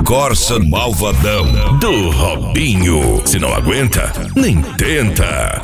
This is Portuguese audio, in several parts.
Corsa malvadão do Robinho. Se não aguenta, nem tenta.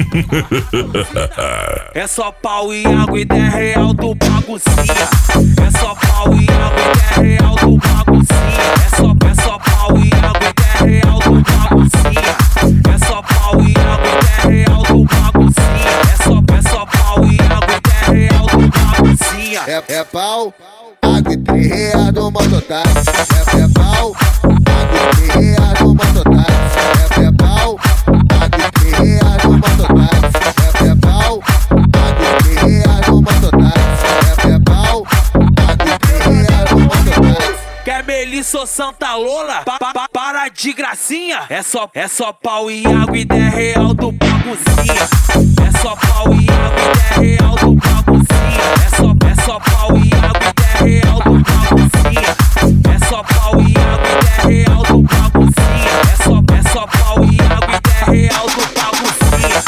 É só pau e água e 10 real do baguncinha. É só pau e água e 10 real do baguncinha. É só pau e água e 10 real do baguncinha. É só pau e água e 10 real do baguncinha. É só pau e água e 10 real do baguncinha. É pau, água e 3 reais do mototáxi. É pau, água e 3 reais do mototáxi. É pau, água e 3 reais do mototáxi. É pau, água e 3 reais do mototáxi. É pau, água e 3 reais do mototáxi. Quer Melissa ou Santa Lola? Para de gracinha. É só pau e água e 10 real do baguncinha. É só pau e água e 10 real do baguncinha. É só pau e água e 10 real do baguncinha. É só pau e água e 10 real do baguncinha. É só pau e água e 10 real do baguncinha.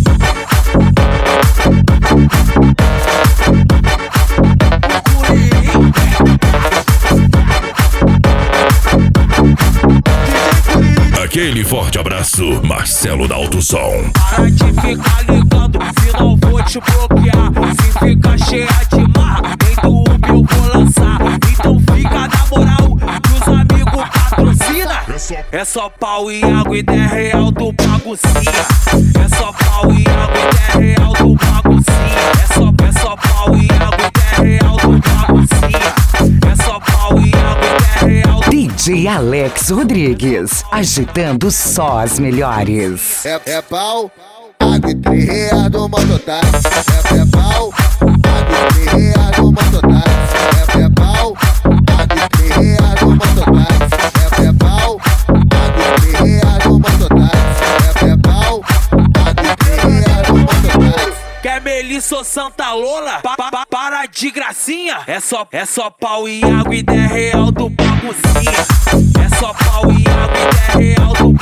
Aquele forte abraço, Marcelo da Alto Som. Para de ficar ligando, senão vou te bloquear. Se ficar cheia de marra, nem do Uber eu vou lançar. Então fica na moral, que os amigos patrocina. É só pau e água e 10 real do baguncinha. É só pau e água e 10 real do baguncinha. É só pau e água e 10 real do baguncinha. É só pau e água e 10 real do... DJ Alex Rodrigues, agitando só as melhores. É pau, água e 3 reais do mototáxi. É pau, água e 3 reais do mototáxi. É pau, água e 3 reais do mototáxi. É pau, água e 3 reais do mototáxi. É pau, água e 3 reais do mototáxi. Quer Melissa ou Santa Lola? Para de gracinha. É só pau e água e 10 real do baguncinha. É só pau e água e 10 real do